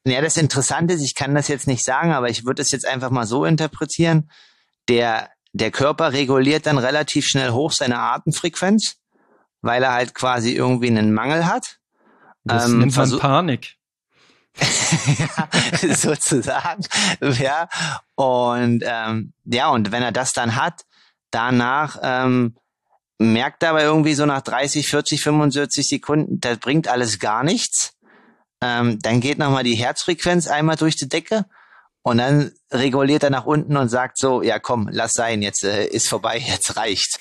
Ja, das Interessante ist, ich kann das jetzt nicht sagen, aber ich würde es jetzt einfach mal so interpretieren. Der Körper reguliert dann relativ schnell hoch seine Atemfrequenz, weil er halt quasi irgendwie einen Mangel hat. Das nennt man Panik. Ja, sozusagen. Ja. Und und wenn er das dann hat, danach merkt er aber irgendwie so nach 30, 40, 45 Sekunden, das bringt alles gar nichts. Dann geht nochmal die Herzfrequenz einmal durch die Decke und dann reguliert er nach unten und sagt so, ja komm, lass sein, jetzt ist vorbei, jetzt reicht.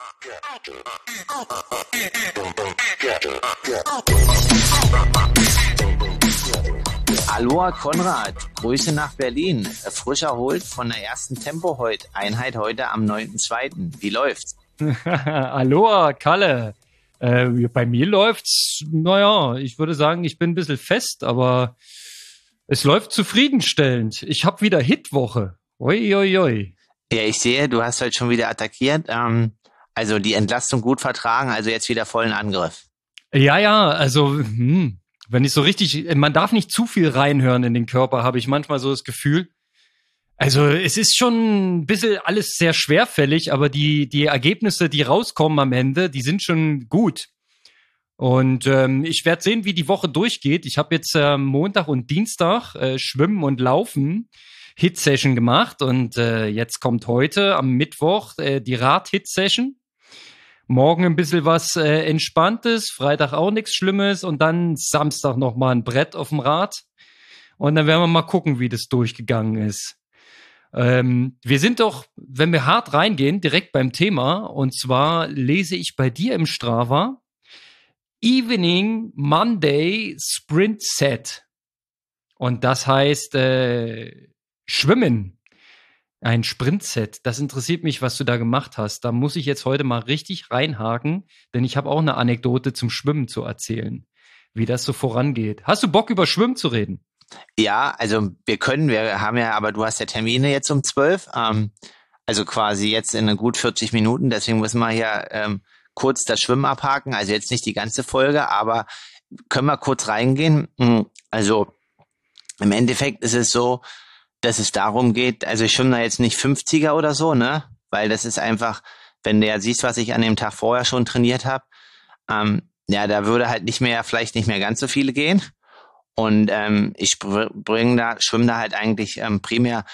Aloha Konrad, Grüße nach Berlin. Frisch erholt von der ersten Tempo-Einheit heute am 9.2. Wie läuft's? Aloha Kalle. Bei mir läuft's, naja, ich würde sagen, ich bin ein bisschen fest, aber es läuft zufriedenstellend. Ich habe wieder Hitwoche. Oi, oi, oi. Ja, ich sehe, du hast heute schon wieder attackiert. Also die Entlastung gut vertragen, also jetzt wieder vollen Angriff. Ja, also wenn ich so richtig, man darf nicht zu viel reinhören in den Körper, habe ich manchmal so das Gefühl. Also es ist schon ein bisschen alles sehr schwerfällig, aber die Ergebnisse, die rauskommen am Ende, die sind schon gut. Und ich werde sehen, wie die Woche durchgeht. Ich habe jetzt Montag und Dienstag Schwimmen und Laufen Hit-Session gemacht und jetzt kommt heute am Mittwoch die Rad-Hit-Session. Morgen ein bisschen was Entspanntes, Freitag auch nichts Schlimmes und dann Samstag nochmal ein Brett auf dem Rad. Und dann werden wir mal gucken, wie das durchgegangen ist. Wir sind doch, wenn wir hart reingehen, direkt beim Thema. Und zwar lese ich bei dir im Strava Evening Monday Sprint Set. Und das heißt Schwimmen. Ein Sprintset, das interessiert mich, was du da gemacht hast. Da muss ich jetzt heute mal richtig reinhaken, denn ich habe auch eine Anekdote zum Schwimmen zu erzählen, wie das so vorangeht. Hast du Bock, über Schwimmen zu reden? Ja, also wir haben ja, aber du hast ja Termine jetzt um 12, also quasi jetzt in gut 40 Minuten, deswegen müssen wir hier kurz das Schwimmen abhaken, also jetzt nicht die ganze Folge, aber können wir kurz reingehen. Also im Endeffekt ist es so, dass es darum geht, also ich schwimme da jetzt nicht 50er oder so, ne? Weil das ist einfach, wenn du ja siehst, was ich an dem Tag vorher schon trainiert habe, da würde halt vielleicht nicht mehr ganz so viele gehen. Und ich schwimme da halt eigentlich primär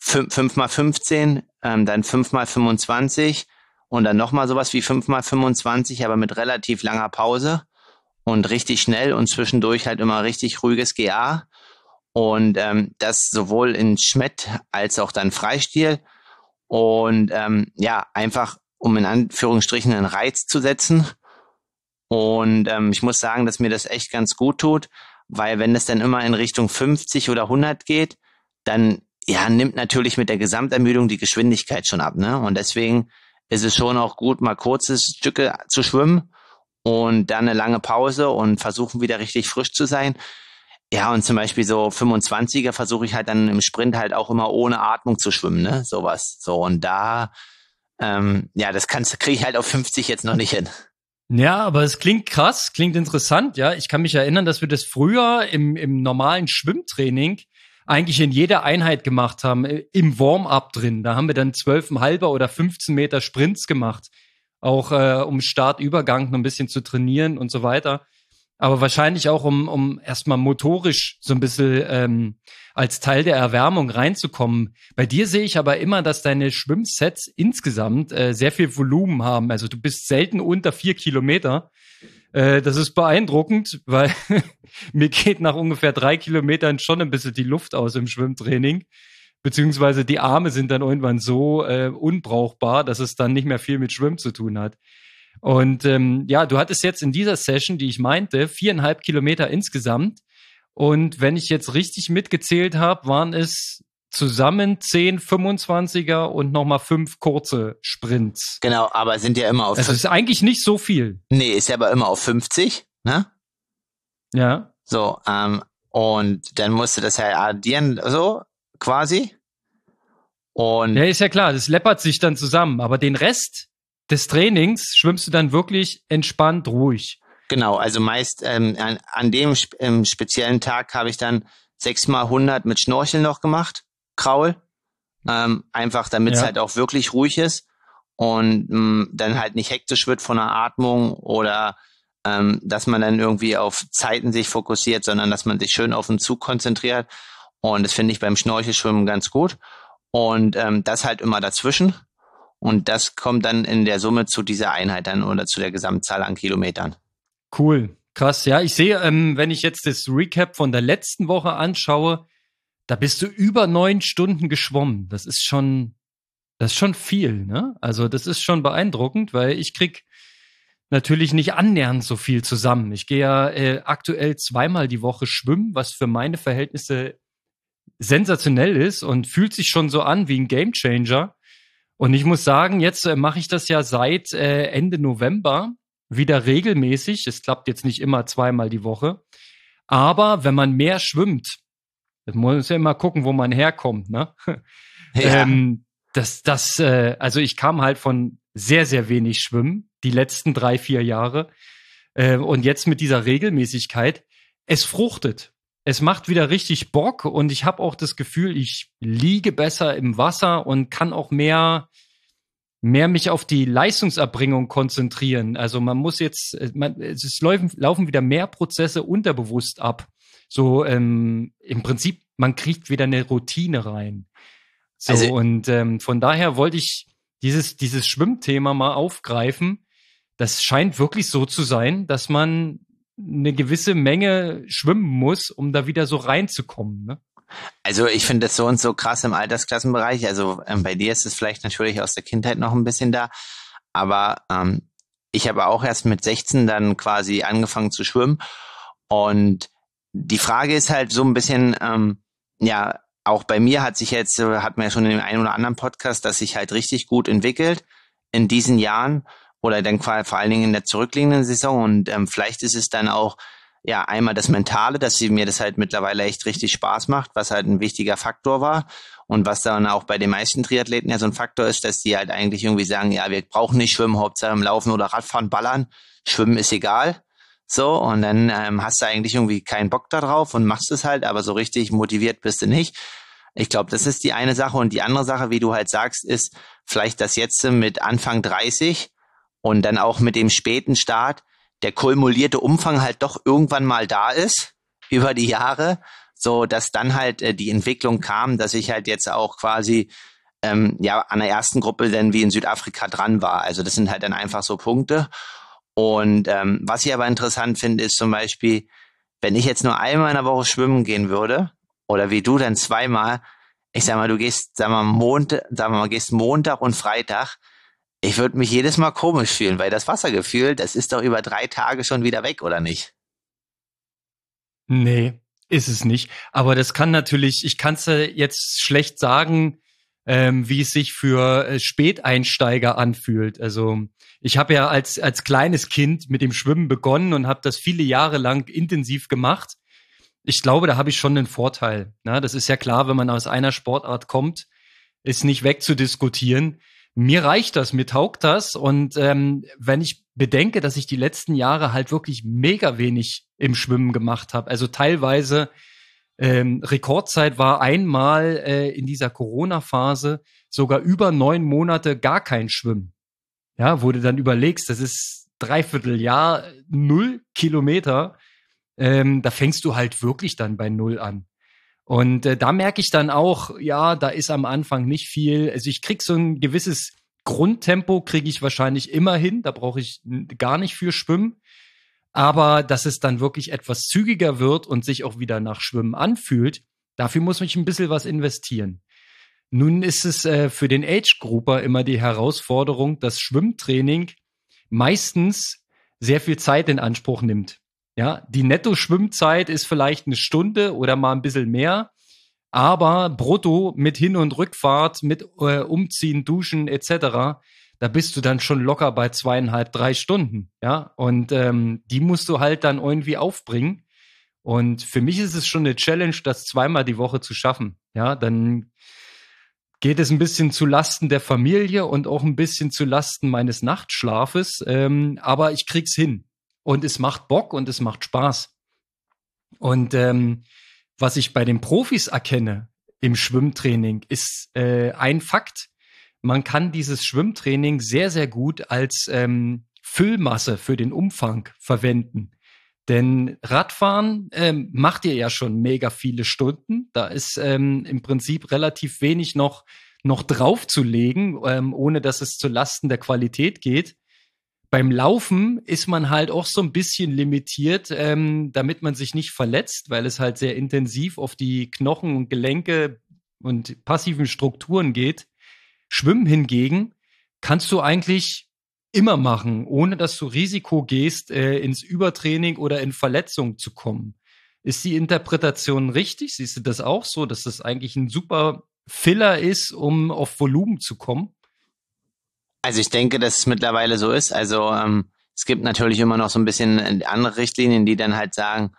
5x15, dann 5x25 und dann nochmal sowas wie 5x25, aber mit relativ langer Pause und richtig schnell und zwischendurch halt immer richtig ruhiges GA. Und das sowohl in Schmett als auch dann Freistil. Und einfach, um in Anführungsstrichen einen Reiz zu setzen. Und ich muss sagen, dass mir das echt ganz gut tut, weil wenn es dann immer in Richtung 50 oder 100 geht, dann nimmt natürlich mit der Gesamtermüdung die Geschwindigkeit schon ab, ne? Und deswegen ist es schon auch gut, mal kurze Stücke zu schwimmen und dann eine lange Pause und versuchen wieder richtig frisch zu sein. Ja, und zum Beispiel so 25er versuche ich halt dann im Sprint halt auch immer ohne Atmung zu schwimmen, ne? Sowas. So, und da, das kriege ich halt auf 50 jetzt noch nicht hin. Ja, aber es klingt krass, klingt interessant, ja. Ich kann mich erinnern, dass wir das früher im normalen Schwimmtraining eigentlich in jeder Einheit gemacht haben, im Warm-up drin. Da haben wir dann 12,5er oder 15 Meter Sprints gemacht. Auch um Startübergang noch ein bisschen zu trainieren und so weiter. Aber wahrscheinlich auch, um erstmal motorisch so ein bisschen als Teil der Erwärmung reinzukommen. Bei dir sehe ich aber immer, dass deine Schwimmsets insgesamt sehr viel Volumen haben. Also du bist selten unter 4 Kilometer. Das ist beeindruckend, weil mir geht nach ungefähr 3 Kilometern schon ein bisschen die Luft aus im Schwimmtraining. Beziehungsweise die Arme sind dann irgendwann so unbrauchbar, dass es dann nicht mehr viel mit Schwimmen zu tun hat. Und du hattest jetzt in dieser Session, die ich meinte, 4,5 Kilometer insgesamt. Und wenn ich jetzt richtig mitgezählt habe, waren es zusammen 10 25er und nochmal 5 kurze Sprints. Genau, aber sind ja immer auf... Also ist eigentlich nicht so viel. Nee, ist ja aber immer auf 50, ne? Ja. So, und dann musst du das ja addieren, so quasi. Und ja, ist ja klar, das läppert sich dann zusammen. Aber den Rest des Trainings schwimmst du dann wirklich entspannt ruhig. Genau, also meist an dem speziellen Tag habe ich dann 6x100 mit Schnorcheln noch gemacht, Kraul. Einfach damit es halt auch wirklich ruhig ist und dann halt nicht hektisch wird von der Atmung oder dass man dann irgendwie auf Zeiten sich fokussiert, sondern dass man sich schön auf den Zug konzentriert. Und das finde ich beim Schnorchelschwimmen ganz gut. Und das halt immer dazwischen. Und das kommt dann in der Summe zu dieser Einheit dann oder zu der Gesamtzahl an Kilometern. Cool, krass. Ja, ich sehe, wenn ich jetzt das Recap von der letzten Woche anschaue, da bist du über 9 Stunden geschwommen. Das ist schon viel, ne? Also das ist schon beeindruckend, weil ich krieg natürlich nicht annähernd so viel zusammen. Ich gehe ja aktuell 2-mal die Woche schwimmen, was für meine Verhältnisse sensationell ist und fühlt sich schon so an wie ein Gamechanger. Und ich muss sagen, jetzt mache ich das ja seit Ende November wieder regelmäßig. Es klappt jetzt nicht immer 2-mal die Woche. Aber wenn man mehr schwimmt, das muss ja immer gucken, wo man herkommt, ne? Ja. Also ich kam halt von sehr, sehr wenig Schwimmen, die letzten 3-4 Jahre. Und jetzt mit dieser Regelmäßigkeit, es fruchtet. Es macht wieder richtig Bock und ich habe auch das Gefühl, ich liege besser im Wasser und kann auch mehr mich auf die Leistungserbringung konzentrieren. Also man muss jetzt, es laufen wieder mehr Prozesse unterbewusst ab. So im Prinzip, man kriegt wieder eine Routine rein. So, also, und von daher wollte ich dieses Schwimmthema mal aufgreifen. Das scheint wirklich so zu sein, dass man eine gewisse Menge schwimmen muss, um da wieder so reinzukommen, ne? Also ich finde das so und so krass im Altersklassenbereich. Also bei dir ist es vielleicht natürlich aus der Kindheit noch ein bisschen da, aber ich habe auch erst mit 16 dann quasi angefangen zu schwimmen und die Frage ist halt so ein bisschen, ja, auch bei mir hat man ja schon in dem einen oder anderen Podcast, dass sich halt richtig gut entwickelt in diesen Jahren oder dann vor allen Dingen in der zurückliegenden Saison und vielleicht ist es dann auch ja einmal das Mentale, dass mir das halt mittlerweile echt richtig Spaß macht, was halt ein wichtiger Faktor war und was dann auch bei den meisten Triathleten ja so ein Faktor ist, dass die halt eigentlich irgendwie sagen, ja, wir brauchen nicht schwimmen, Hauptsache im Laufen oder Radfahren ballern, schwimmen ist egal. So, und dann hast du eigentlich irgendwie keinen Bock da drauf und machst es halt, aber so richtig motiviert bist du nicht. Ich glaube, das ist die eine Sache. Und die andere Sache, wie du halt sagst, ist vielleicht das jetzt mit Anfang 30 und dann auch mit dem späten Start der kumulierte Umfang halt doch irgendwann mal da ist über die Jahre, so dass dann halt die Entwicklung kam, dass ich halt jetzt auch quasi ja an der ersten Gruppe dann wie in Südafrika dran war. Also das sind halt dann einfach so Punkte. Und was ich aber interessant finde, ist zum Beispiel, wenn ich jetzt nur einmal in der Woche schwimmen gehen würde, oder wie du dann 2-mal, ich sag mal, du gehst, gehst Montag und Freitag, ich würde mich jedes Mal komisch fühlen, weil das Wassergefühl, das ist doch über 3 Tage schon wieder weg, oder nicht? Nee, ist es nicht. Aber das kann natürlich, ich kann es jetzt schlecht sagen, wie es sich für Späteinsteiger anfühlt. Also ich habe ja als kleines Kind mit dem Schwimmen begonnen und habe das viele Jahre lang intensiv gemacht. Ich glaube, da habe ich schon einen Vorteil. Na, das ist ja klar, wenn man aus einer Sportart kommt, ist nicht wegzudiskutieren. Mir reicht das, mir taugt das. Und wenn ich bedenke, dass ich die letzten Jahre halt wirklich mega wenig im Schwimmen gemacht habe, also teilweise Rekordzeit war einmal in dieser Corona-Phase sogar über 9 Monate gar kein Schwimmen. Ja, wo du dann überlegst, das ist 3/4 Jahr, 0 Kilometer. Da fängst du halt wirklich dann bei 0 an. Und da merke ich dann auch, ja, da ist am Anfang nicht viel. Also ich krieg so ein gewisses Grundtempo, kriege ich wahrscheinlich immer hin. Da brauche ich gar nicht für Schwimmen. Aber dass es dann wirklich etwas zügiger wird und sich auch wieder nach Schwimmen anfühlt, dafür muss ich ein bisschen was investieren. Nun ist es für den Age-Grouper immer die Herausforderung, dass Schwimmtraining meistens sehr viel Zeit in Anspruch nimmt. Ja, die Netto-Schwimmzeit ist vielleicht 1 Stunde oder mal ein bisschen mehr, aber brutto mit Hin- und Rückfahrt, mit Umziehen, Duschen etc., da bist du dann schon locker bei 2,5, 3 Stunden. Ja, und die musst du halt dann irgendwie aufbringen. Und für mich ist es schon eine Challenge, das 2-mal die Woche zu schaffen. Ja, dann geht es ein bisschen zu Lasten der Familie und auch ein bisschen zu Lasten meines Nachtschlafes. Aber ich krieg's hin. Und es macht Bock und es macht Spaß. Und was ich bei den Profis erkenne im Schwimmtraining, ist ein Fakt. Man kann dieses Schwimmtraining sehr, sehr gut als Füllmasse für den Umfang verwenden. Denn Radfahren macht ihr ja schon mega viele Stunden. Da ist im Prinzip relativ wenig noch draufzulegen, ohne dass es zu Lasten der Qualität geht. Beim Laufen ist man halt auch so ein bisschen limitiert, damit man sich nicht verletzt, weil es halt sehr intensiv auf die Knochen und Gelenke und passiven Strukturen geht. Schwimmen hingegen kannst du eigentlich immer machen, ohne dass du Risiko gehst, ins Übertraining oder in Verletzung zu kommen. Ist die Interpretation richtig? Siehst du das auch so, dass das eigentlich ein super Filler ist, um auf Volumen zu kommen? Also ich denke, dass es mittlerweile so ist. Also es gibt natürlich immer noch so ein bisschen andere Richtlinien, die dann halt sagen,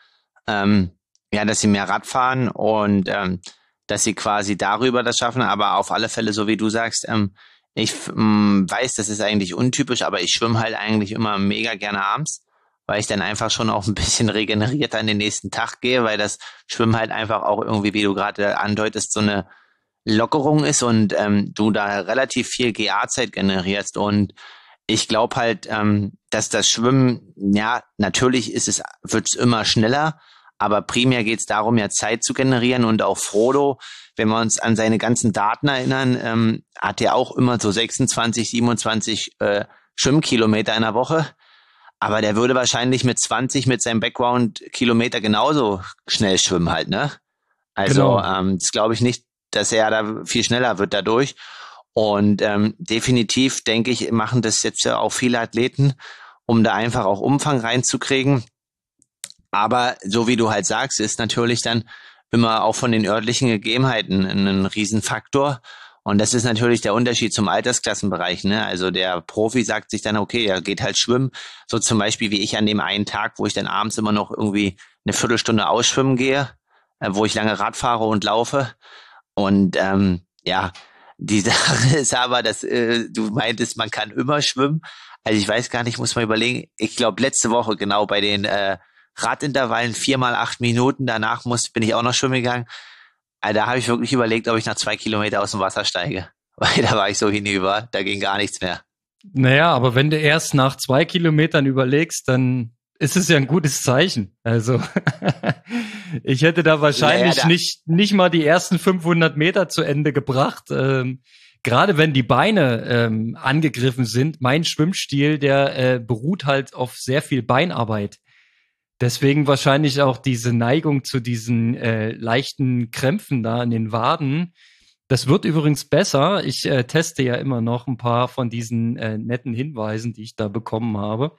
ja, dass sie mehr Rad fahren und dass sie quasi darüber das schaffen. Aber auf alle Fälle, so wie du sagst, ich weiß, das ist eigentlich untypisch, aber ich schwimme halt eigentlich immer mega gerne abends, weil ich dann einfach schon auch ein bisschen regeneriert an den nächsten Tag gehe, weil das Schwimmen halt einfach auch irgendwie, wie du gerade andeutest, so eine Lockerung ist und du da relativ viel GA-Zeit generierst. Und ich glaube halt, dass das Schwimmen, ja, natürlich wird's immer schneller, aber primär geht's darum, ja Zeit zu generieren. Und auch Frodo, wenn wir uns an seine ganzen Daten erinnern, hat er auch immer so 26, 27 Schwimmkilometer in der Woche. Aber der würde wahrscheinlich mit 20 mit seinem Background-Kilometer genauso schnell schwimmen halt, ne? Also Genau. das glaube ich nicht, dass er da viel schneller wird dadurch. Und definitiv, denke ich, machen das jetzt ja auch viele Athleten, um da einfach auch Umfang reinzukriegen. Aber so wie du halt sagst, ist natürlich dann immer auch von den örtlichen Gegebenheiten ein Riesenfaktor. Und das ist natürlich der Unterschied zum Altersklassenbereich, ne? Also der Profi sagt sich dann, okay, er geht halt schwimmen. So zum Beispiel wie ich an dem einen Tag, wo ich dann abends immer noch irgendwie eine Viertelstunde ausschwimmen gehe, wo ich lange Rad fahre und laufe. Und ja, die Sache ist aber, dass du meintest, man kann immer schwimmen. Also ich weiß gar nicht, muss mal überlegen. Ich glaube, letzte Woche genau bei den Radintervallen 4 mal 8 Minuten. Danach bin ich auch noch schwimmen gegangen. Also da habe ich wirklich überlegt, ob ich nach 2 Kilometer aus dem Wasser steige. Weil da war ich so hinüber, da ging gar nichts mehr. Naja, aber wenn du erst nach 2 Kilometern überlegst, dann ist es ja ein gutes Zeichen. Also ich hätte da wahrscheinlich nicht mal die ersten 500 Meter zu Ende gebracht. Gerade wenn die Beine angegriffen sind. Mein Schwimmstil, der beruht halt auf sehr viel Beinarbeit. Deswegen wahrscheinlich auch diese Neigung zu diesen leichten Krämpfen da in den Waden. Das wird übrigens besser. Ich teste ja immer noch ein paar von diesen netten Hinweisen, die ich da bekommen habe.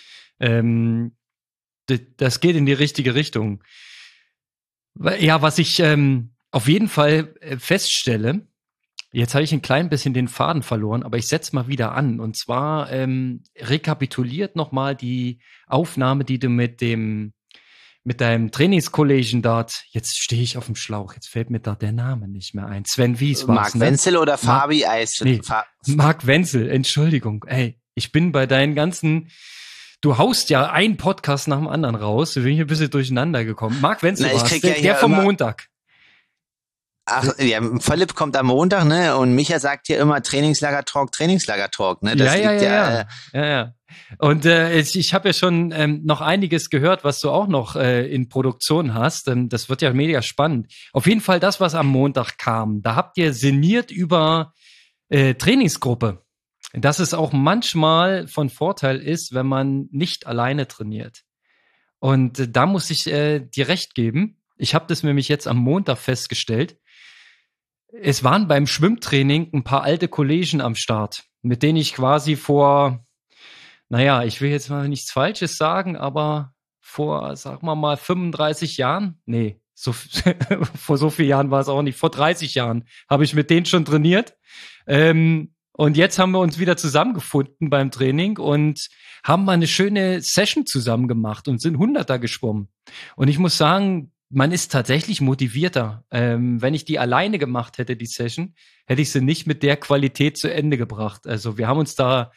Das geht in die richtige Richtung. Ja, was ich auf jeden Fall feststelle, jetzt habe ich ein klein bisschen den Faden verloren, aber ich setze mal wieder an. Und zwar rekapituliert nochmal die Aufnahme, die du mit deinem Trainingskollegen dort, jetzt stehe ich auf dem Schlauch, jetzt fällt mir da der Name nicht mehr ein. Sven Wies war Marc Wenzel oder Fabi Eis? Marc Wenzel, Entschuldigung. Ey, ich bin bei deinen ganzen, du haust ja einen Podcast nach dem anderen raus, da bin ich ein bisschen durcheinander gekommen. Marc Wenzel war der vom Montag. Ach, ja, Philipp kommt am Montag, ne? Und Micha sagt ja immer Trainingslager-Talk, ne? Das ja. Und ich habe ja schon noch einiges gehört, was du auch noch in Produktion hast. Das wird ja mega spannend. Auf jeden Fall das, was am Montag kam. Da habt ihr sinniert über Trainingsgruppe. Dass es auch manchmal von Vorteil ist, wenn man nicht alleine trainiert. Und da muss ich dir recht geben. Ich habe das nämlich jetzt am Montag festgestellt. Es waren beim Schwimmtraining ein paar alte Kollegen am Start, mit denen ich quasi vor, naja, ich will jetzt mal nichts Falsches sagen, aber vor, sagen wir mal, 35 Jahren, nee, vor so vielen Jahren war es auch nicht, vor 30 Jahren habe ich mit denen schon trainiert. Und jetzt haben wir uns wieder zusammengefunden beim Training und haben mal eine schöne Session zusammen gemacht und sind Hunderter geschwommen. Und ich muss sagen, man ist tatsächlich motivierter. Wenn ich die alleine gemacht hätte, die Session, hätte ich sie nicht mit der Qualität zu Ende gebracht. Also wir haben uns da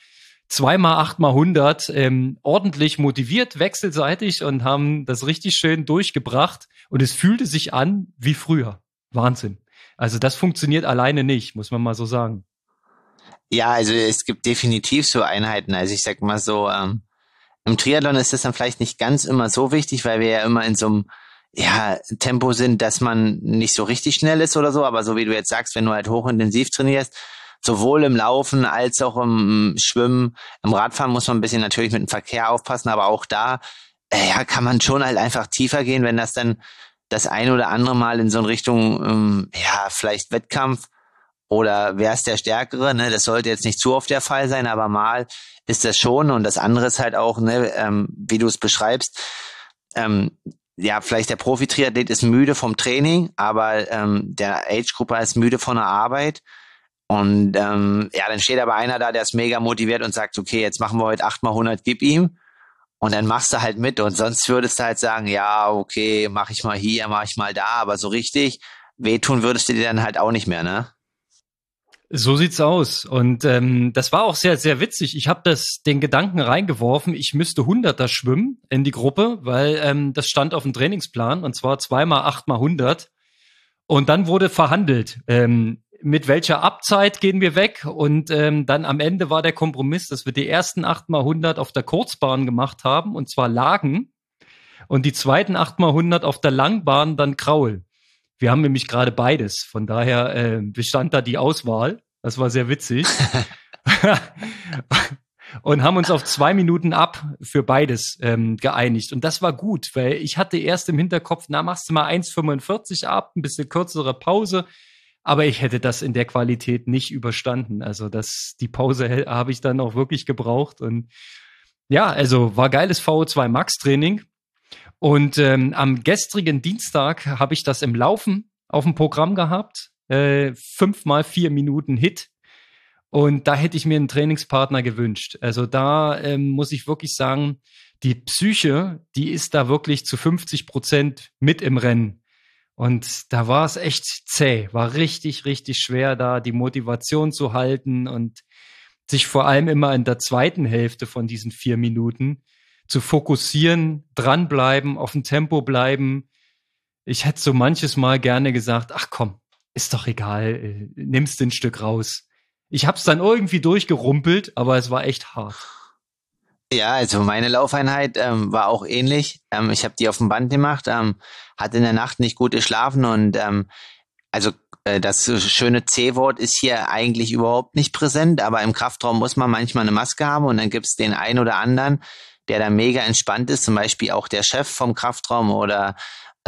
2x8x100 ordentlich motiviert, wechselseitig und haben das richtig schön durchgebracht. Und es fühlte sich an wie früher. Wahnsinn. Also das funktioniert alleine nicht, muss man mal so sagen. Ja, also es gibt definitiv so Einheiten. Also ich sag mal so, im Triathlon ist das dann vielleicht nicht ganz immer so wichtig, weil wir ja immer in so einem Tempo sind, dass man nicht so richtig schnell ist oder so. Aber so wie du jetzt sagst, wenn du halt hochintensiv trainierst, sowohl im Laufen als auch im Schwimmen, im Radfahren muss man ein bisschen natürlich mit dem Verkehr aufpassen, aber auch da kann man schon halt einfach tiefer gehen, wenn das dann das ein oder andere Mal in so eine Richtung, vielleicht Wettkampf oder wer ist der Stärkere, ne? Das sollte jetzt nicht zu oft der Fall sein, aber mal ist das schon. Und das andere ist halt auch, ne, wie du es beschreibst, vielleicht der Profi-Triathlet ist müde vom Training, aber der Age-Grupper ist müde von der Arbeit. Und dann steht aber einer da, der ist mega motiviert und sagt, okay, jetzt machen wir heute 8x100, gib ihm. Und dann machst du halt mit. Und sonst würdest du halt sagen, ja, okay, mach ich mal hier, mach ich mal da. Aber so richtig wehtun würdest du dir dann halt auch nicht mehr, ne? So sieht's aus. Und das war auch sehr, sehr witzig. Ich habe den Gedanken reingeworfen, ich müsste Hunderter schwimmen in die Gruppe, weil das stand auf dem Trainingsplan, und zwar 2x8x100. Und dann wurde verhandelt, mit welcher Abzeit gehen wir weg. Und dann am Ende war der Kompromiss, dass wir die ersten 8x100 auf der Kurzbahn gemacht haben, und zwar Lagen. Und die zweiten 8x100 auf der Langbahn dann Kraul. Wir haben nämlich gerade beides. Von daher bestand da die Auswahl. Das war sehr witzig. Und haben uns auf 2 Minuten ab für beides geeinigt. Und das war gut, weil ich hatte erst im Hinterkopf, machst du mal 1,45 ab, ein bisschen kürzere Pause. Aber ich hätte das in der Qualität nicht überstanden. Also die Pause habe ich dann auch wirklich gebraucht. Und ja, also war geiles VO2 Max Training. Und am gestrigen Dienstag habe ich das im Laufen auf dem Programm gehabt. 5x4 Minuten Hit. Und da hätte ich mir einen Trainingspartner gewünscht. Also da muss ich wirklich sagen, die Psyche, die ist da wirklich zu 50% mit im Rennen. Und da war es echt zäh. War richtig, richtig schwer, da die Motivation zu halten und sich vor allem immer in der zweiten Hälfte von diesen 4 Minuten zu fokussieren, dranbleiben, auf dem Tempo bleiben. Ich hätte so manches Mal gerne gesagt, ach komm, ist doch egal, nimmst ein Stück raus. Ich hab's dann irgendwie durchgerumpelt, aber es war echt hart. Ja, also meine Laufeinheit war auch ähnlich. Ich habe die auf dem Band gemacht, hatte in der Nacht nicht gut geschlafen und das schöne C-Wort ist hier eigentlich überhaupt nicht präsent, aber im Kraftraum muss man manchmal eine Maske haben und dann gibt's den einen oder anderen, der da mega entspannt ist, zum Beispiel auch der Chef vom Kraftraum oder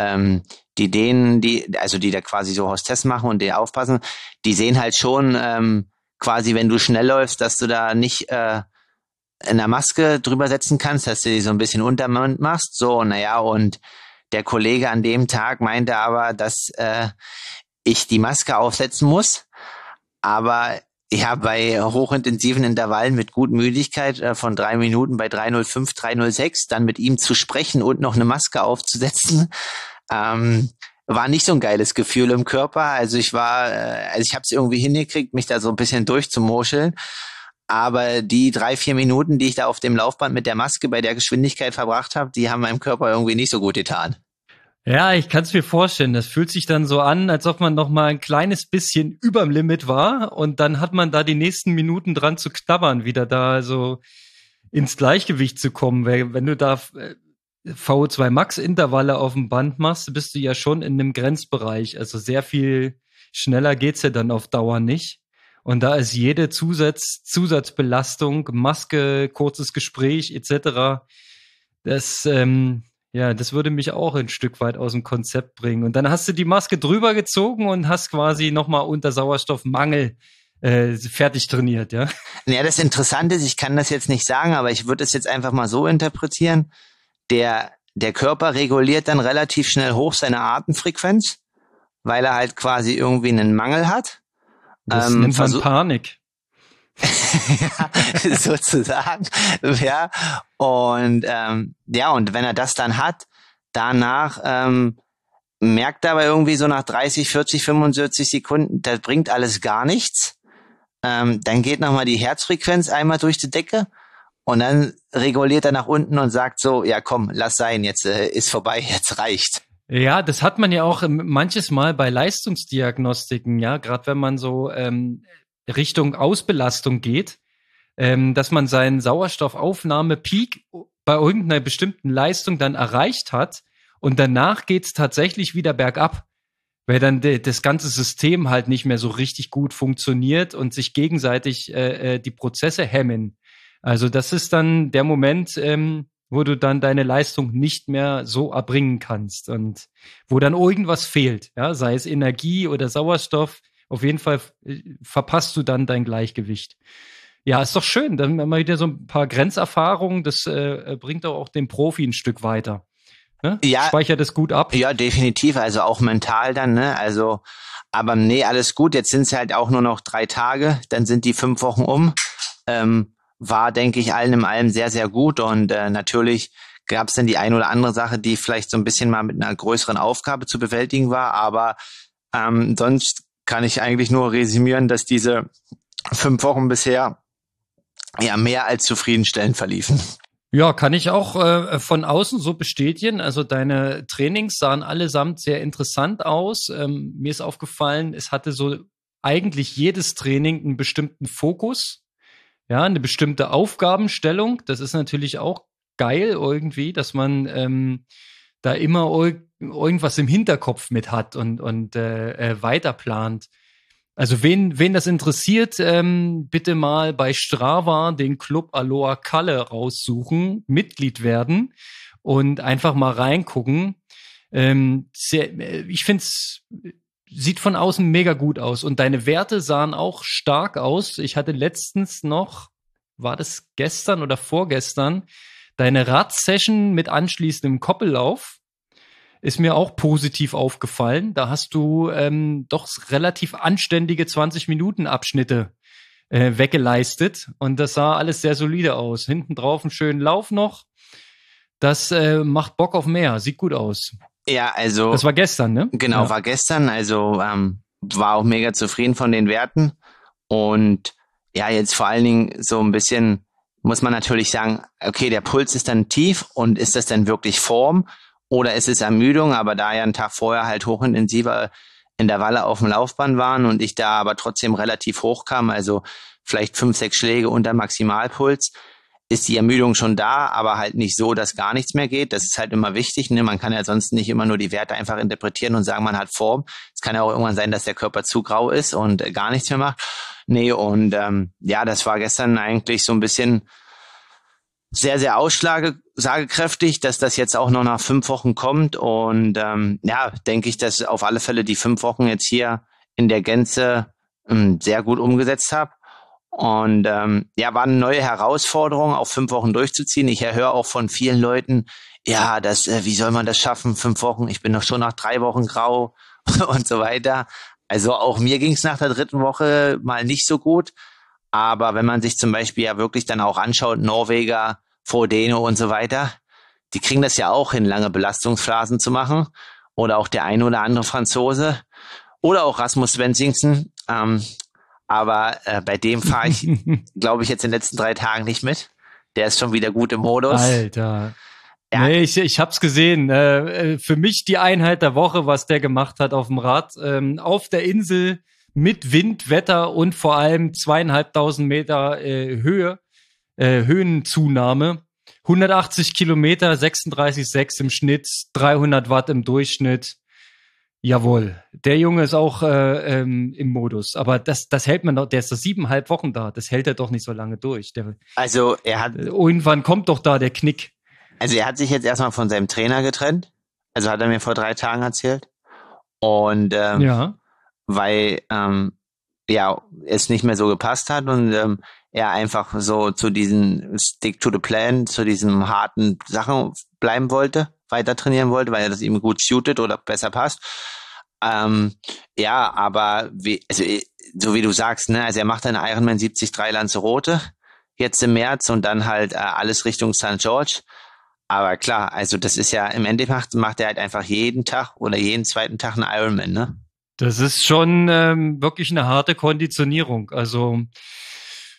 die da quasi so Hostess machen und die aufpassen, die sehen halt schon quasi, wenn du schnell läufst, dass du da nicht in der Maske drüber setzen kannst, dass du die so ein bisschen unterm Mund machst, so, und der Kollege an dem Tag meinte aber, dass ich die Maske aufsetzen muss, aber bei hochintensiven Intervallen mit gut Müdigkeit von 3 Minuten bei 3:05, 3:06, dann mit ihm zu sprechen und noch eine Maske aufzusetzen, war nicht so ein geiles Gefühl im Körper. Also ich habe es irgendwie hingekriegt, mich da so ein bisschen durchzumoscheln. Aber die 3-4 Minuten, die ich da auf dem Laufband mit der Maske bei der Geschwindigkeit verbracht habe, die haben meinem Körper irgendwie nicht so gut getan. Ja, ich kann es mir vorstellen. Das fühlt sich dann so an, als ob man noch mal ein kleines bisschen überm Limit war und dann hat man da die nächsten Minuten dran zu knabbern, wieder da so ins Gleichgewicht zu kommen. Weil wenn du da VO2 Max Intervalle auf dem Band machst, bist du ja schon in einem Grenzbereich. Also sehr viel schneller geht's ja dann auf Dauer nicht. Und da ist jede Zusatzbelastung, Maske, kurzes Gespräch etc. Das würde mich auch ein Stück weit aus dem Konzept bringen. Und dann hast du die Maske drüber gezogen und hast quasi nochmal unter Sauerstoffmangel fertig trainiert, ja? Ja, das Interessante ist, ich kann das jetzt nicht sagen, aber ich würde es jetzt einfach mal so interpretieren. Der Körper reguliert dann relativ schnell hoch seine Atemfrequenz, weil er halt quasi irgendwie einen Mangel hat. Das nennt man Panik. Ja, sozusagen, ja. Und und wenn er das dann hat, danach merkt er aber irgendwie so nach 30, 40, 45 Sekunden, das bringt alles gar nichts. Dann geht nochmal die Herzfrequenz einmal durch die Decke und dann reguliert er nach unten und sagt so, ja komm, lass sein, jetzt ist vorbei, jetzt reicht. Ja, das hat man ja auch manches Mal bei Leistungsdiagnostiken, ja, gerade wenn man so Richtung Ausbelastung geht, dass man seinen Sauerstoffaufnahme-Peak bei irgendeiner bestimmten Leistung dann erreicht hat und danach geht's tatsächlich wieder bergab, weil dann das ganze System halt nicht mehr so richtig gut funktioniert und sich gegenseitig die Prozesse hemmen. Also das ist dann der Moment, wo du dann deine Leistung nicht mehr so erbringen kannst und wo dann irgendwas fehlt, ja, sei es Energie oder Sauerstoff. Auf jeden Fall verpasst du dann dein Gleichgewicht. Ja, ist doch schön, dann mal wieder so ein paar Grenzerfahrungen, das bringt doch auch den Profi ein Stück weiter. Ne? Ja, Speichert es gut ab. ja, definitiv, also auch mental dann, ne, also, aber nee, alles gut, jetzt sind es halt auch nur noch 3 Tage, dann sind die 5 Wochen um, war, denke ich, allen in allem sehr, sehr gut und natürlich gab es dann die ein oder andere Sache, die vielleicht so ein bisschen mal mit einer größeren Aufgabe zu bewältigen war, aber sonst kann ich eigentlich nur resümieren, dass diese 5 Wochen bisher ja mehr als zufriedenstellend verliefen. Ja, kann ich auch von außen so bestätigen. Also deine Trainings sahen allesamt sehr interessant aus. Mir ist aufgefallen, es hatte so eigentlich jedes Training einen bestimmten Fokus, ja, eine bestimmte Aufgabenstellung. Das ist natürlich auch geil irgendwie, dass man da immer irgendwas im Hinterkopf mit hat und weiterplant. Also wen das interessiert, bitte mal bei Strava den Club Aloha Kalle raussuchen, Mitglied werden und einfach mal reingucken. Ich finde es sieht von außen mega gut aus und deine Werte sahen auch stark aus. Ich hatte letztens noch, war das gestern oder vorgestern, deine Radsession mit anschließendem Koppellauf. Ist mir auch positiv aufgefallen. Da hast du doch relativ anständige 20-Minuten-Abschnitte weggeleistet. Und das sah alles sehr solide aus. Hinten drauf einen schönen Lauf noch. Das macht Bock auf mehr. Sieht gut aus. Ja, also. Das war gestern, ne? Genau, ja. war gestern. Also war auch mega zufrieden von den Werten. Und ja, jetzt vor allen Dingen so ein bisschen muss man natürlich sagen, okay, der Puls ist dann tief und ist das dann wirklich Form? Oder ist es Ermüdung, aber da ja einen Tag vorher halt hochintensiver Intervalle auf dem Laufband waren und ich da aber trotzdem relativ hoch kam, also vielleicht 5, 6 Schläge unter Maximalpuls, ist die Ermüdung schon da, aber halt nicht so, dass gar nichts mehr geht. Das ist halt immer wichtig, ne? Man kann ja sonst nicht immer nur die Werte einfach interpretieren und sagen, man hat Form. Es kann ja auch irgendwann sein, dass der Körper zu grau ist und gar nichts mehr macht. Nee, und ja, das war gestern eigentlich so ein bisschen sehr, sehr aussagekräftig, dass das jetzt auch noch nach 5 Wochen kommt. Und ja, denke ich, dass auf alle Fälle die 5 Wochen jetzt hier in der Gänze sehr gut umgesetzt habe. Und ja, war eine neue Herausforderung, auch 5 Wochen durchzuziehen. Ich höre auch von vielen Leuten, ja, wie soll man das schaffen, 5 Wochen? Ich bin doch schon nach 3 Wochen grau und so weiter. Also auch mir ging es nach der 3. Woche mal nicht so gut. Aber wenn man sich zum Beispiel ja wirklich dann auch anschaut, Norweger, Frodeno und so weiter, die kriegen das ja auch hin, lange Belastungsphasen zu machen. Oder auch der eine oder andere Franzose. Oder auch Rasmus Svensson. Aber bei dem fahre ich, glaube ich, jetzt in den letzten 3 Tagen nicht mit. Der ist schon wieder gut im Modus. Alter. Ja. Nee, ich hab's gesehen. Für mich die Einheit der Woche, was der gemacht hat auf dem Rad. Auf der Insel mit Wind, Wetter und vor allem 2.500 Meter Höhenzunahme. 180 Kilometer, 36,6 im Schnitt, 300 Watt im Durchschnitt. Jawohl, der Junge ist auch im Modus. Aber das hält man doch, der ist doch 7,5 Wochen da. Das hält er doch nicht so lange durch. Also er hat... Irgendwann kommt doch da der Knick. Also er hat sich jetzt erstmal von seinem Trainer getrennt. Also hat er mir vor 3 Tagen erzählt. Und ja. Weil ja es nicht mehr so gepasst hat und er einfach so zu diesen Stick to the Plan, zu diesen harten Sachen bleiben wollte, weiter trainieren wollte, weil er das ihm gut suitet oder besser passt. Ja, aber so wie du sagst, ne, also er macht einen Ironman 73 Lanzarote jetzt im März und dann halt alles Richtung St. George. Aber klar, also das ist ja im Endeffekt macht er halt einfach jeden Tag oder jeden zweiten Tag einen Ironman, ne? Das ist schon wirklich eine harte Konditionierung. Also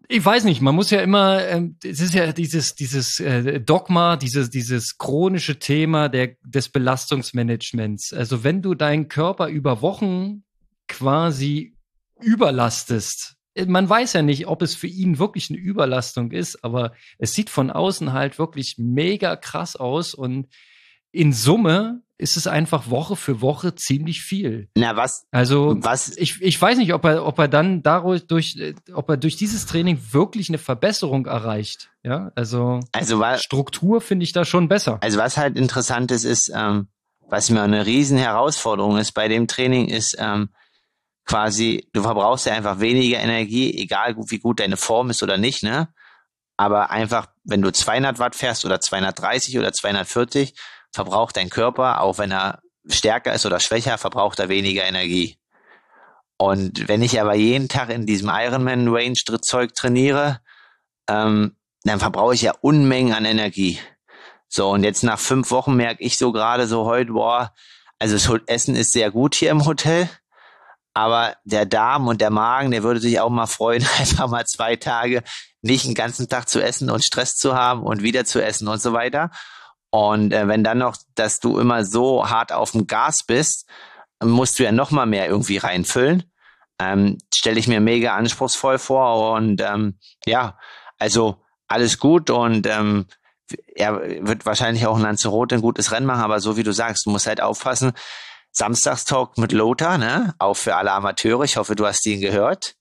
Ich weiß nicht, man muss ja immer, es ist ja dieses Dogma, dieses chronische Thema des Belastungsmanagements. Also wenn du deinen Körper über Wochen quasi überlastest, man weiß ja nicht, ob es für ihn wirklich eine Überlastung ist, aber es sieht von außen halt wirklich mega krass aus und in Summe ist es einfach Woche für Woche ziemlich viel. Na, was? Also Was? ich weiß nicht, ob er dann ob er durch dieses Training wirklich eine Verbesserung erreicht. Ja, also Struktur finde ich da schon besser. Also was halt interessant ist, was mir eine riesen Herausforderung ist bei dem Training, ist quasi, du verbrauchst ja einfach weniger Energie, egal wie gut deine Form ist oder nicht, ne? Aber einfach, wenn du 200 Watt fährst oder 230 oder 240, verbraucht dein Körper, auch wenn er stärker ist oder schwächer, verbraucht er weniger Energie. Und wenn ich aber jeden Tag in diesem Ironman Range Zeug trainiere, dann verbrauche ich ja Unmengen an Energie. So, und jetzt nach 5 Wochen merke ich so gerade so heute, boah, also das Essen ist sehr gut hier im Hotel, aber der Darm und der Magen, der würde sich auch mal freuen, einfach mal 2 Tage nicht den ganzen Tag zu essen und Stress zu haben und wieder zu essen und so weiter. Und wenn dann noch, dass du immer so hart auf dem Gas bist, musst du ja noch mal mehr irgendwie reinfüllen. Stelle ich mir mega anspruchsvoll vor und ja, also alles gut und er wird wahrscheinlich auch in Lanzarote ein gutes Rennen machen, aber so wie du sagst, du musst halt aufpassen. Samstagstalk mit Lothar, ne? Auch für alle Amateure. Ich hoffe, du hast ihn gehört.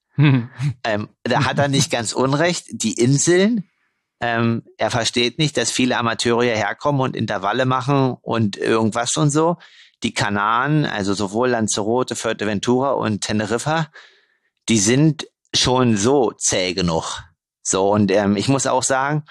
Da hat er nicht ganz unrecht. Die Inseln, er versteht nicht, dass viele Amateure hierher kommen und Intervalle machen und irgendwas und so. Die Kanaren, also sowohl Lanzarote, Fuerteventura und Teneriffa, die sind schon so zäh genug. So, und ich muss auch sagen,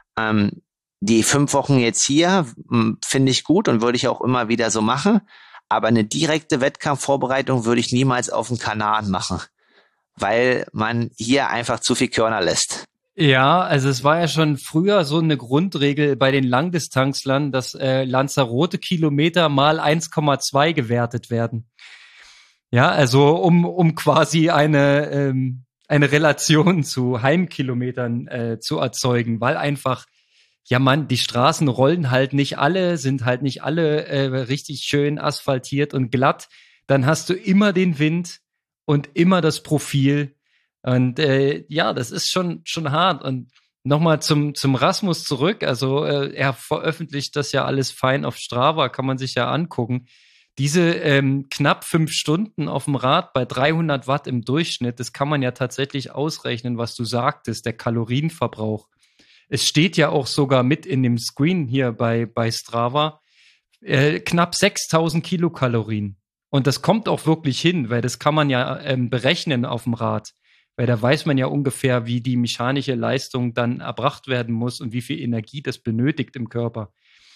die 5 Wochen jetzt hier finde ich gut und würde ich auch immer wieder so machen. Aber eine direkte Wettkampfvorbereitung würde ich niemals auf den Kanaren machen, weil man hier einfach zu viel Körner lässt. Ja, also es war ja schon früher so eine Grundregel bei den Langdistanzlern, dass Lanzarote Kilometer mal 1,2 gewertet werden. Ja, also um quasi eine Relation zu Heimkilometern zu erzeugen, weil einfach, ja Mann, die Straßen rollen halt nicht alle, sind halt nicht alle richtig schön asphaltiert und glatt. Dann hast du immer den Wind und immer das Profil. Und ja, das ist schon hart. Und nochmal zum Rasmus zurück. Also er veröffentlicht das ja alles fein auf Strava, kann man sich ja angucken. Diese knapp 5 Stunden auf dem Rad bei 300 Watt im Durchschnitt, das kann man ja tatsächlich ausrechnen, was du sagtest, der Kalorienverbrauch. Es steht ja auch sogar mit in dem Screen hier bei Strava, knapp 6.000 Kilokalorien. Und das kommt auch wirklich hin, weil das kann man ja berechnen auf dem Rad. Weil da weiß man ja ungefähr, wie die mechanische Leistung dann erbracht werden muss und wie viel Energie das benötigt im Körper.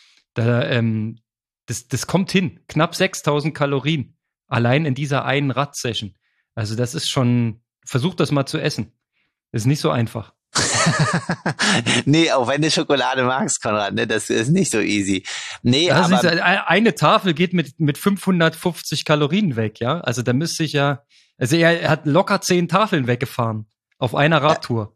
Das kommt hin. Knapp 6.000 Kalorien. Allein in dieser einen Radsession. Also das ist schon, versucht das mal zu essen. Das ist nicht so einfach. Nee, auch wenn du Schokolade magst, Konrad, ne, das ist nicht so easy. Nee, das aber ist, eine Tafel geht mit 550 Kalorien weg, ja. Also da müsste ich ja, also er hat locker 10 Tafeln weggefahren auf einer Radtour.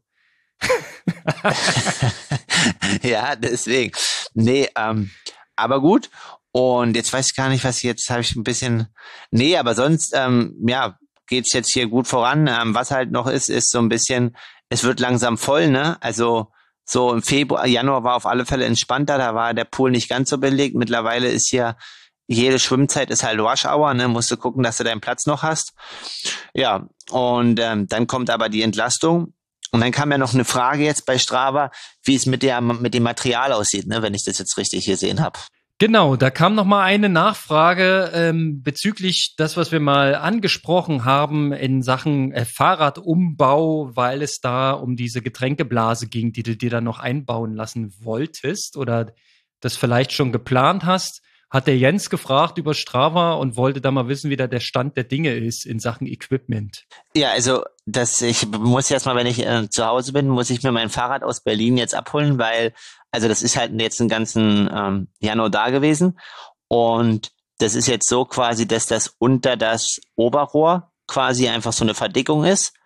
ja, deswegen. Nee, aber gut. Und jetzt weiß ich gar nicht, jetzt habe ich ein bisschen, nee, aber sonst, ja, geht's jetzt hier gut voran. Was halt noch ist so ein bisschen, es wird langsam voll, ne? Also so im Januar war auf alle Fälle entspannter, da war der Pool nicht ganz so belegt. Mittlerweile ist hier jede Schwimmzeit ist halt Rush Hour, ne? Musst du gucken, dass du deinen Platz noch hast. Ja, und dann kommt aber die Entlastung. Und dann kam ja noch eine Frage jetzt bei Strava, wie es mit dem Material aussieht, ne? Wenn ich das jetzt richtig gesehen habe. Genau, da kam noch mal eine Nachfrage bezüglich das, was wir mal angesprochen haben in Sachen Fahrradumbau, weil es da um diese Getränkeblase ging, die du dir dann noch einbauen lassen wolltest oder das vielleicht schon geplant hast. Hat der Jens gefragt über Strava und wollte da mal wissen, wie da der Stand der Dinge ist in Sachen Equipment. Ja, also ich muss erstmal, wenn ich zu Hause bin, muss ich mir mein Fahrrad aus Berlin jetzt abholen, weil also das ist halt jetzt den ganzen Januar da gewesen und das ist jetzt so quasi, dass das unter das Oberrohr quasi einfach so eine Verdickung ist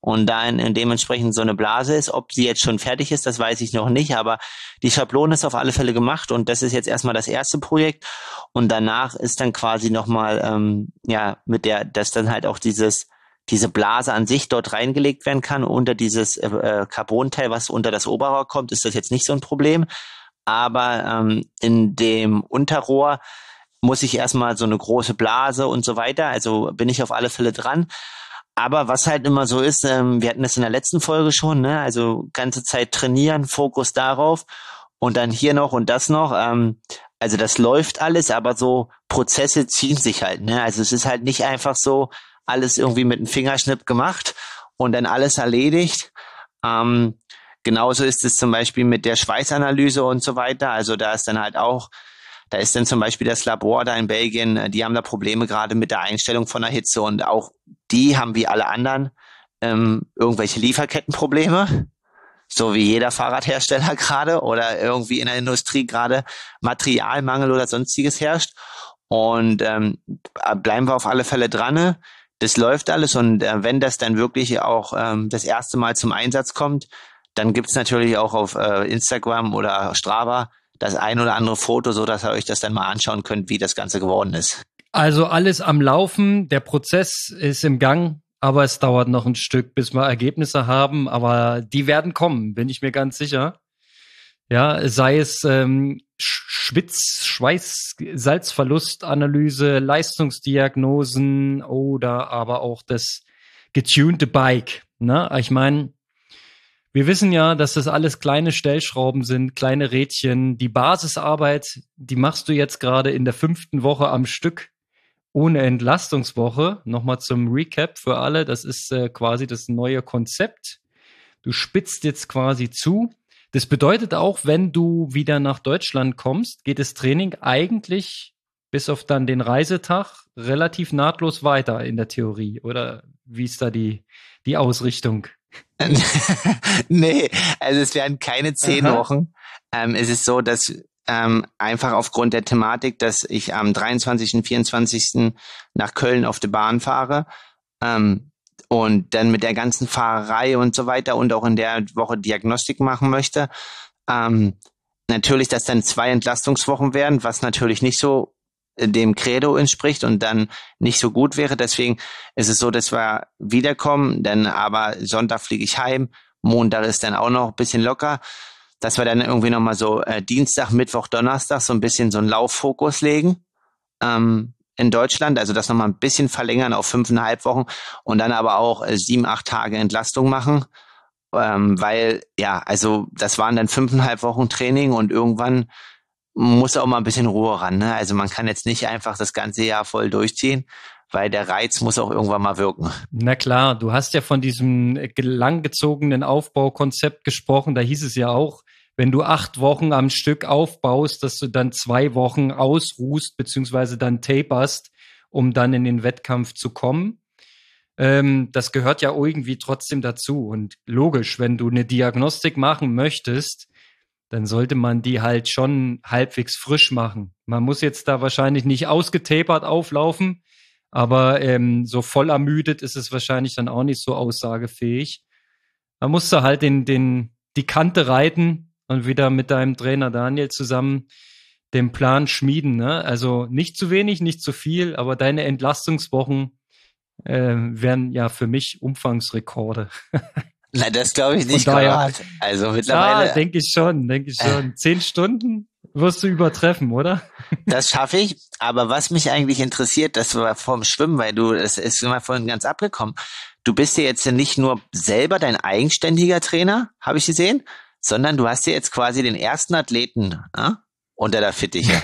und da dementsprechend so eine Blase ist. Ob sie jetzt schon fertig ist, das weiß ich noch nicht, aber die Schablone ist auf alle Fälle gemacht und das ist jetzt erstmal das erste Projekt und danach ist dann quasi nochmal, dass dann halt auch diese Blase an sich dort reingelegt werden kann. Unter dieses Carbonteil, was unter das Oberrohr kommt, ist das jetzt nicht so ein Problem. Aber in dem Unterrohr muss ich erstmal so eine große Blase und so weiter. Also bin ich auf alle Fälle dran. Aber was halt immer so ist, wir hatten das in der letzten Folge schon, ne? Also ganze Zeit trainieren, Fokus darauf und dann hier noch und das noch. Also das läuft alles, aber so Prozesse ziehen sich halt, ne? Also es ist halt nicht einfach so alles irgendwie mit einem Fingerschnipp gemacht und dann alles erledigt. Genauso ist es zum Beispiel mit der Schweißanalyse und so weiter. Also da ist dann zum Beispiel das Labor da in Belgien, die haben da Probleme gerade mit der Einstellung von der Hitze und auch die haben wie alle anderen irgendwelche Lieferkettenprobleme, so wie jeder Fahrradhersteller gerade oder irgendwie in der Industrie gerade Materialmangel oder sonstiges herrscht. Und bleiben wir auf alle Fälle dran. Ne? Das läuft alles und wenn das dann wirklich auch das erste Mal zum Einsatz kommt, dann gibt's natürlich auch auf Instagram oder Strava das ein oder andere Foto, so dass ihr euch das dann mal anschauen könnt, wie das Ganze geworden ist. Also alles am Laufen, der Prozess ist im Gang, aber es dauert noch ein Stück, bis wir Ergebnisse haben, aber die werden kommen, bin ich mir ganz sicher. Ja, sei es Schweiß, Salzverlustanalyse, Leistungsdiagnosen oder aber auch das getunte Bike. Ne? Ich meine, wir wissen ja, dass das alles kleine Stellschrauben sind, kleine Rädchen. Die Basisarbeit, die machst du jetzt gerade in der 5. Woche am Stück ohne Entlastungswoche. Nochmal zum Recap für alle. Das ist quasi das neue Konzept. Du spitzt jetzt quasi zu. Das bedeutet auch, wenn du wieder nach Deutschland kommst, geht das Training eigentlich bis auf dann den Reisetag relativ nahtlos weiter in der Theorie. Oder wie ist da die Ausrichtung? Nee, also es werden keine 10 Wochen. Es ist so, dass einfach aufgrund der Thematik, dass ich am 23. und 24. nach Köln auf die Bahn fahre und dann mit der ganzen Fahrerei und so weiter und auch in der Woche Diagnostik machen möchte. Natürlich, dass dann 2 Entlastungswochen werden, was natürlich nicht so dem Credo entspricht und dann nicht so gut wäre. Deswegen ist es so, dass wir wiederkommen, dann aber Sonntag fliege ich heim, Montag ist dann auch noch ein bisschen locker, dass wir dann irgendwie nochmal so Dienstag, Mittwoch, Donnerstag so ein bisschen so einen Lauffokus legen in Deutschland, also das nochmal ein bisschen verlängern auf 5,5 Wochen und dann aber auch 7, 8 Tage Entlastung machen, weil ja, also das waren dann 5,5 Wochen Training und irgendwann muss auch mal ein bisschen Ruhe ran. Ne? Also man kann jetzt nicht einfach das ganze Jahr voll durchziehen, weil der Reiz muss auch irgendwann mal wirken. Na klar, du hast ja von diesem langgezogenen Aufbaukonzept gesprochen. Da hieß es ja auch, wenn du 8 Wochen am Stück aufbaust, dass du dann 2 Wochen ausruhst, beziehungsweise dann taperst, um dann in den Wettkampf zu kommen. Das gehört ja irgendwie trotzdem dazu. Und logisch, wenn du eine Diagnostik machen möchtest, dann sollte man die halt schon halbwegs frisch machen. Man muss jetzt da wahrscheinlich nicht ausgetapert auflaufen, aber so voll ermüdet ist es wahrscheinlich dann auch nicht so aussagefähig. Da musst du halt die Kante reiten und wieder mit deinem Trainer Daniel zusammen den Plan schmieden. Ne? Also nicht zu wenig, nicht zu viel, aber deine Entlastungswochen wären ja für mich Umfangsrekorde. Na, das glaube ich nicht gerade. Also mittlerweile. Ja, denke ich schon. 10 Stunden wirst du übertreffen, oder? Das schaffe ich. Aber was mich eigentlich interessiert, das war vom Schwimmen, weil es ist immer vorhin ganz abgekommen. Du bist ja jetzt nicht nur selber dein eigenständiger Trainer, habe ich gesehen, sondern du hast ja jetzt quasi den ersten Athleten unter der Fittiche.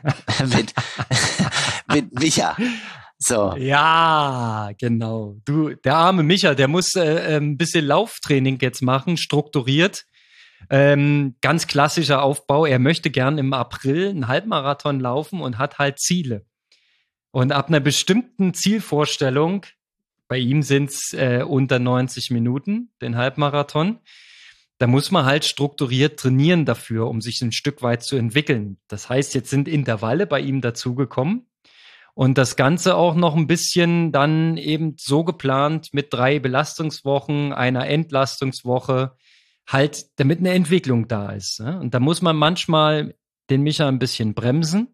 mit Micha. So. Ja, genau. Der arme Micha, der muss ein bisschen Lauftraining jetzt machen, strukturiert. Ganz klassischer Aufbau. Er möchte gern im April einen Halbmarathon laufen und hat halt Ziele. Und ab einer bestimmten Zielvorstellung, bei ihm sind's unter 90 Minuten, den Halbmarathon, da muss man halt strukturiert trainieren dafür, um sich ein Stück weit zu entwickeln. Das heißt, jetzt sind Intervalle bei ihm dazugekommen. Und das Ganze auch noch ein bisschen dann eben so geplant mit 3 Belastungswochen, einer Entlastungswoche, halt, damit eine Entwicklung da ist. Ne? Und da muss man manchmal den Micha ein bisschen bremsen,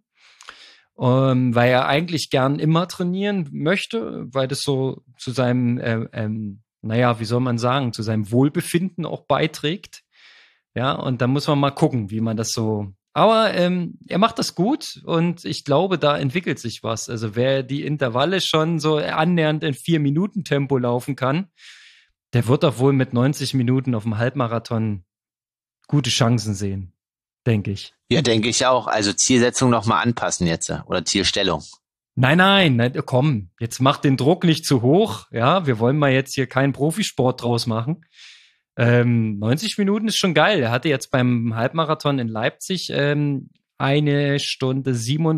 weil er eigentlich gern immer trainieren möchte, weil das so zu seinem, wie soll man sagen, zu seinem Wohlbefinden auch beiträgt. Ja, und da muss man mal gucken, wie man das so. Aber er macht das gut und ich glaube, da entwickelt sich was. Also wer die Intervalle schon so annähernd in 4-Minuten-Tempo laufen kann, der wird doch wohl mit 90 Minuten auf dem Halbmarathon gute Chancen sehen, denke ich. Ja, denke ich auch. Also Zielsetzung nochmal anpassen jetzt oder Zielstellung. Nein, komm, jetzt mach den Druck nicht zu hoch. Ja, wir wollen mal jetzt hier keinen Profisport draus machen. 90 Minuten ist schon geil. Er hatte jetzt beim Halbmarathon in Leipzig 1 Stunde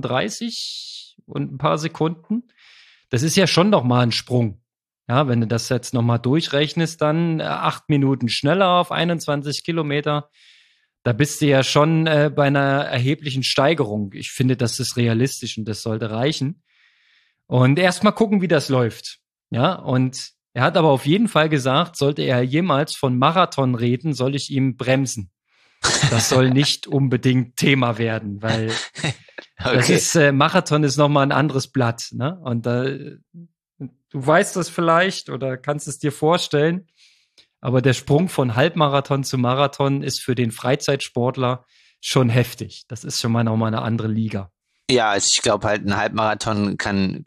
37 und ein paar Sekunden. Das ist ja schon noch mal ein Sprung. Ja, wenn du das jetzt noch mal durchrechnest, dann 8 Minuten schneller auf 21 Kilometer. Da bist du ja schon bei einer erheblichen Steigerung. Ich finde, das ist realistisch und das sollte reichen. Und erst mal gucken, wie das läuft. Ja, und er hat aber auf jeden Fall gesagt, sollte er jemals von Marathon reden, soll ich ihm bremsen. Das soll nicht unbedingt Thema werden, weil das ist, Marathon ist nochmal ein anderes Blatt. Ne? Und du weißt das vielleicht oder kannst es dir vorstellen, aber der Sprung von Halbmarathon zu Marathon ist für den Freizeitsportler schon heftig. Das ist schon mal nochmal eine andere Liga. Ja, also ich glaube halt, ein Halbmarathon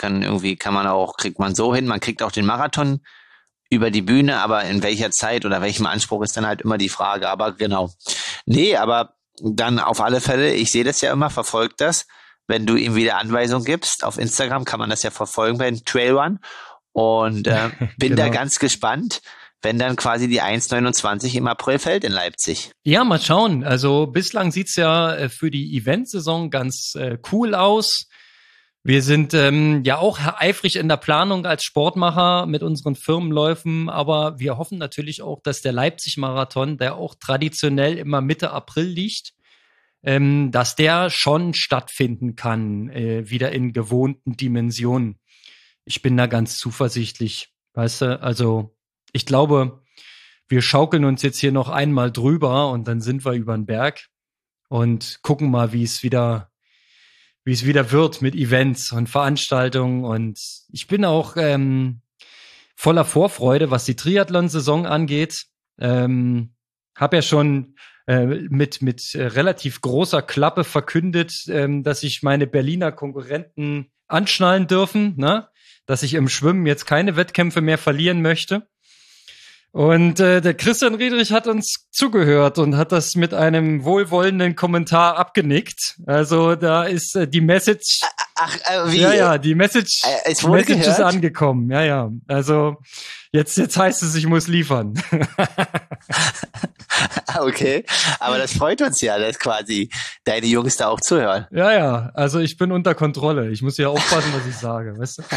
kriegt man so hin, man kriegt auch den Marathon über die Bühne, aber in welcher Zeit oder welchem Anspruch ist dann halt immer die Frage, aber genau. Nee, aber dann auf alle Fälle, ich sehe das ja immer, verfolgt das, wenn du ihm wieder Anweisungen gibst, auf Instagram kann man das ja verfolgen bei den Trailrun und bin da ganz gespannt, wenn dann quasi die 1,29 im April fällt in Leipzig. Ja, mal schauen. Also bislang sieht's ja für die Eventsaison ganz cool aus. Wir sind ja auch eifrig in der Planung als Sportmacher mit unseren Firmenläufen, aber wir hoffen natürlich auch, dass der Leipzig-Marathon, der auch traditionell immer Mitte April liegt, dass der schon stattfinden kann, wieder in gewohnten Dimensionen. Ich bin da ganz zuversichtlich, weißt du, also ich glaube, wir schaukeln uns jetzt hier noch einmal drüber und dann sind wir über den Berg und gucken mal, wie es wieder wird mit Events und Veranstaltungen. Und ich bin auch voller Vorfreude, was die Triathlon-Saison angeht. Hab ja schon mit relativ großer Klappe verkündet, dass sich meine Berliner Konkurrenten anschnallen dürfen, ne? Dass ich im Schwimmen jetzt keine Wettkämpfe mehr verlieren möchte. Und der Christian Riedrich hat uns zugehört und hat das mit einem wohlwollenden Kommentar abgenickt. Also da ist die Message. Wie? Ja, die Message ist angekommen. Ja. Also jetzt heißt es, ich muss liefern. Okay, aber das freut uns ja, dass quasi deine Jungs da auch zuhören. Ja, also ich bin unter Kontrolle. Ich muss ja aufpassen, was ich sage, weißt du?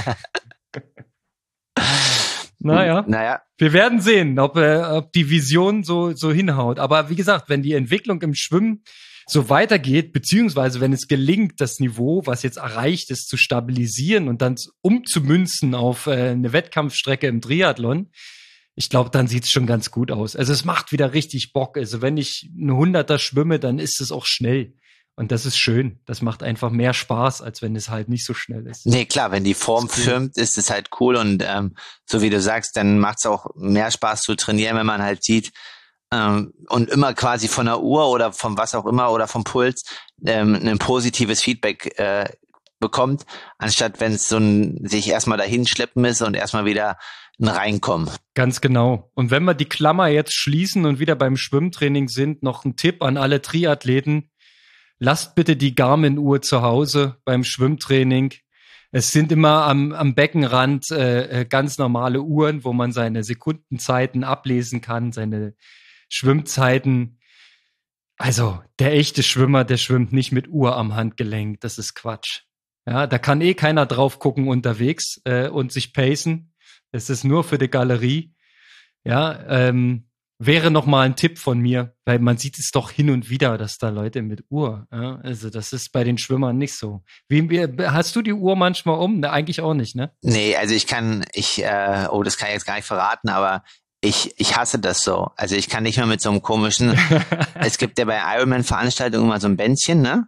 Naja, wir werden sehen, ob die Vision so hinhaut. Aber wie gesagt, wenn die Entwicklung im Schwimmen so weitergeht, beziehungsweise wenn es gelingt, das Niveau, was jetzt erreicht ist, zu stabilisieren und dann umzumünzen auf eine Wettkampfstrecke im Triathlon, ich glaube, dann sieht's schon ganz gut aus. Also es macht wieder richtig Bock. Also wenn ich eine 100er schwimme, dann ist es auch schnell. Und das ist schön. Das macht einfach mehr Spaß, als wenn es halt nicht so schnell ist. Nee, klar, wenn die Form firmt, ist es halt cool. Und so wie du sagst, dann macht's auch mehr Spaß zu trainieren, wenn man halt sieht und immer quasi von der Uhr oder vom was auch immer oder vom Puls ein positives Feedback bekommt, anstatt wenn es so ein sich erstmal dahin schleppen ist und erstmal wieder ein Reinkommen. Ganz genau. Und wenn wir die Klammer jetzt schließen und wieder beim Schwimmtraining sind, noch ein Tipp an alle Triathleten. Lasst bitte die Garmin-Uhr zu Hause beim Schwimmtraining. Es sind immer am Beckenrand ganz normale Uhren, wo man seine Sekundenzeiten ablesen kann, seine Schwimmzeiten. Also der echte Schwimmer, der schwimmt nicht mit Uhr am Handgelenk. Das ist Quatsch. Ja, da kann keiner drauf gucken unterwegs und sich pacen. Es ist nur für die Galerie. Ja, wäre noch mal ein Tipp von mir, weil man sieht es doch hin und wieder, dass da Leute mit Uhr, ja? Also das ist bei den Schwimmern nicht so. Hast du die Uhr manchmal um? Ne, eigentlich auch nicht, ne? Nee, also das kann ich jetzt gar nicht verraten, aber ich hasse das so. Also ich kann nicht mehr mit so einem komischen, es gibt ja bei Ironman-Veranstaltungen immer so ein Bändchen, ne?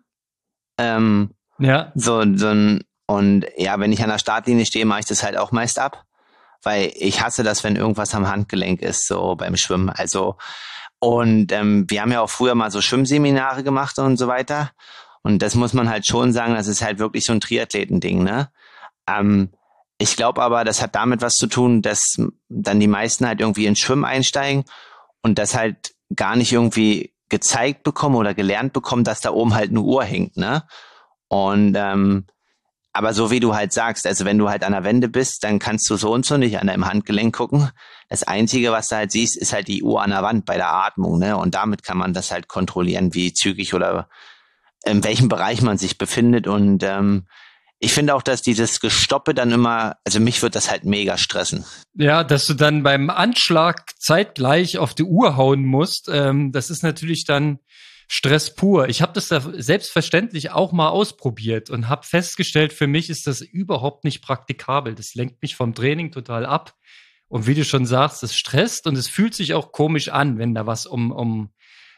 Ja. So ein, und ja, wenn ich an der Startlinie stehe, mache ich das halt auch meist ab, weil ich hasse das, wenn irgendwas am Handgelenk ist, so beim Schwimmen. Also, und wir haben ja auch früher mal so Schwimmseminare gemacht und so weiter. Und das muss man halt schon sagen, das ist halt wirklich so ein Triathletending, ne? Ich glaube aber, das hat damit was zu tun, dass dann die meisten halt irgendwie ins Schwimmen einsteigen und das halt gar nicht irgendwie gezeigt bekommen oder gelernt bekommen, dass da oben halt eine Uhr hängt, ne? Und aber so wie du halt sagst, also wenn du halt an der Wende bist, dann kannst du so und so nicht an deinem Handgelenk gucken. Das Einzige, was du halt siehst, ist halt die Uhr an der Wand bei der Atmung, ne? Und damit kann man das halt kontrollieren, wie zügig oder in welchem Bereich man sich befindet. Und ich finde auch, dass dieses Gestoppe dann immer, also mich wird das halt mega stressen. Ja, dass du dann beim Anschlag zeitgleich auf die Uhr hauen musst, das ist natürlich dann Stress pur. Ich habe das da selbstverständlich auch mal ausprobiert und habe festgestellt, für mich ist das überhaupt nicht praktikabel. Das lenkt mich vom Training total ab. Und wie du schon sagst, es stresst und es fühlt sich auch komisch an, wenn da was ums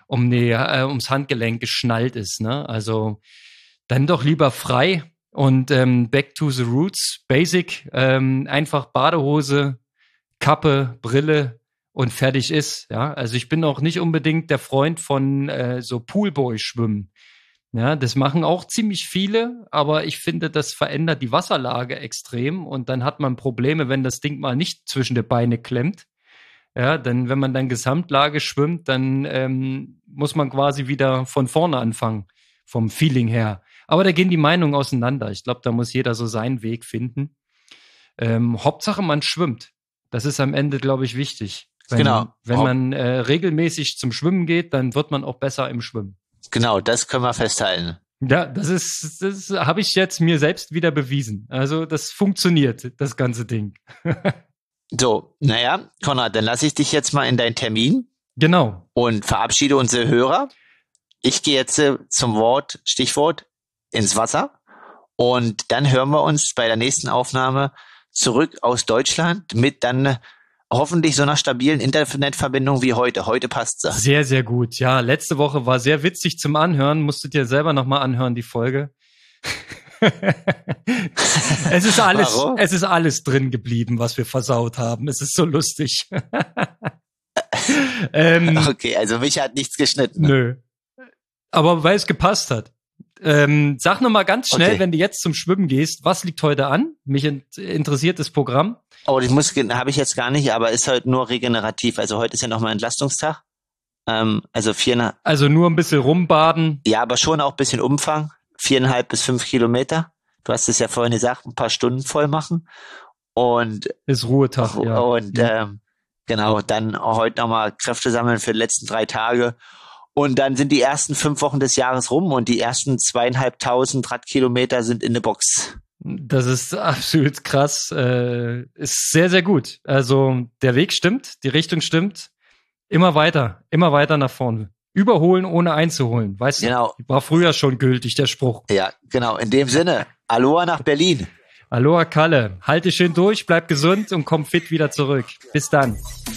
Handgelenk geschnallt ist, ne? Also dann doch lieber frei. Und back to the roots, basic, einfach Badehose, Kappe, Brille und fertig ist. Ja, also ich bin auch nicht unbedingt der Freund von so Poolboy-Schwimmen. Ja, das machen auch ziemlich viele, aber ich finde, das verändert die Wasserlage extrem und dann hat man Probleme, wenn das Ding mal nicht zwischen die Beine klemmt. Ja, denn wenn man dann Gesamtlage schwimmt, dann muss man quasi wieder von vorne anfangen, vom Feeling her. Aber da gehen die Meinungen auseinander. Ich glaube, da muss jeder so seinen Weg finden. Hauptsache, man schwimmt. Das ist am Ende, glaube ich, wichtig. Wenn man regelmäßig zum Schwimmen geht, dann wird man auch besser im Schwimmen. Genau, das können wir festhalten. Ja, das habe ich jetzt mir selbst wieder bewiesen. Also das funktioniert, das ganze Ding. So, naja, Konrad, dann lasse ich dich jetzt mal in deinen Termin. Genau. Und verabschiede unsere Hörer. Ich gehe jetzt zum Stichwort ins Wasser und dann hören wir uns bei der nächsten Aufnahme zurück aus Deutschland mit dann hoffentlich so einer stabilen Internetverbindung wie heute. Heute passt sie. Sehr, sehr gut. Ja, letzte Woche war sehr witzig zum Anhören. Musst du dir selber nochmal anhören, die Folge. Es ist alles drin geblieben, was wir versaut haben. Es ist so lustig. Okay, also mich hat nichts geschnitten. Nö. Aber weil es gepasst hat. Sag noch mal ganz schnell, okay, wenn du jetzt zum Schwimmen gehst, was liegt heute an? Mich interessiert das Programm. Oh, habe ich jetzt gar nicht, aber ist halt nur regenerativ. Also heute ist ja nochmal Entlastungstag. Also nur ein bisschen rumbaden. Ja, aber schon auch ein bisschen Umfang. 4,5 bis 5 Kilometer. Du hast es ja vorhin gesagt, ein paar Stunden voll machen. Und ist Ruhetag, ja. Und genau, dann heute nochmal Kräfte sammeln für die letzten 3 Tage. Und dann sind die ersten 5 Wochen des Jahres rum und die ersten 2.500 Radkilometer sind in der Box. Das ist absolut krass. Ist sehr, sehr gut. Also der Weg stimmt, die Richtung stimmt. Immer weiter nach vorne. Überholen, ohne einzuholen. Weißt du, war früher schon gültig, der Spruch. Ja, genau. In dem Sinne, Aloha nach Berlin. Aloha Kalle. Halte schön durch, bleib gesund und komm fit wieder zurück. Bis dann.